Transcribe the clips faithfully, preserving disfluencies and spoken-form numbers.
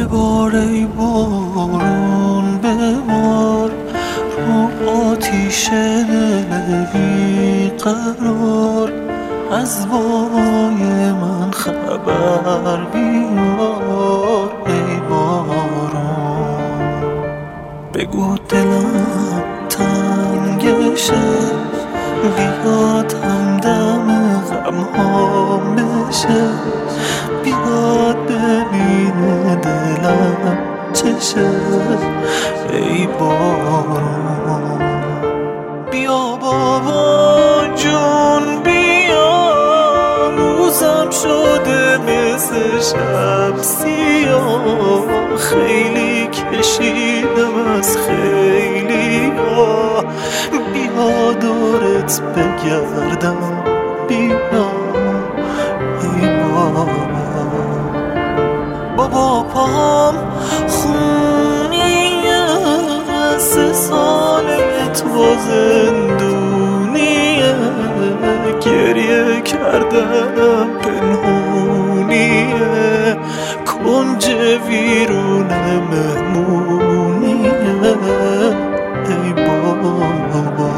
ببار ای بارون ببار رو آتیش دل بیقرار، از بابای من خبر بیار ای بارون. بگو دلم تنگشه بیاد همدم غمهام بشه، بیاد ببینه دلم چشه ای بارون. بیا بابا جون بیا، روزم شده مثل شب سیاه، خیلی کشیدم از خیلی ها، بیا دورت بگردم بیا ای بابا. بابا پام خونیه، سه ساله تو زندونیه، گریه کردنم پنهونیه، کنج ویرون مهمونیه ای بابا.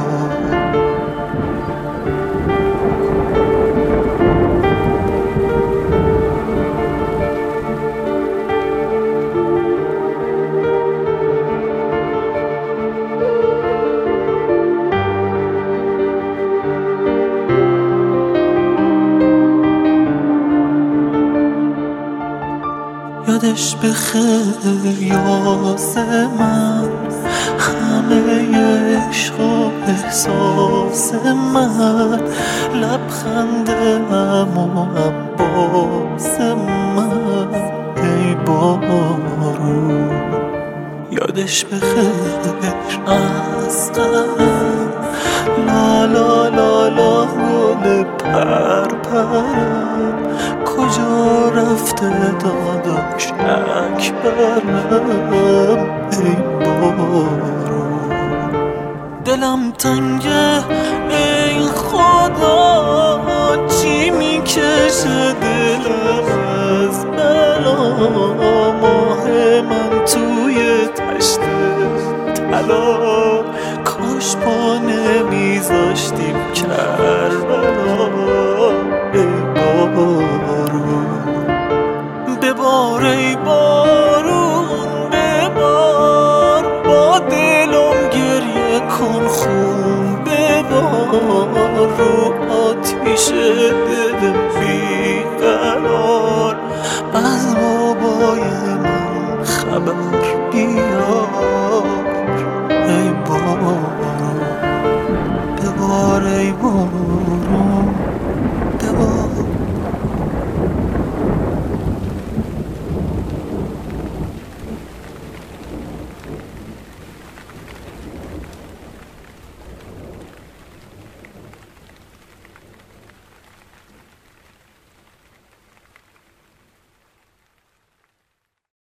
یادش بخیر یاس من، همه عشق و احساس من، لبخند هم و عباس من ای بارون. یادش بخیر از قلم، لا لا لا لا گل پر پرم، کجا رفته داداش اکبرم ای بارون. دلم تنگه ای خدا، چی میکشه دلم از بلا، ماه من توی تشت طلا، کاش پا نمیذاشتیم کربلا ای بارون. ببار ای بارون ببار، با دلم گریه کن خون ببار، رو آتیش دل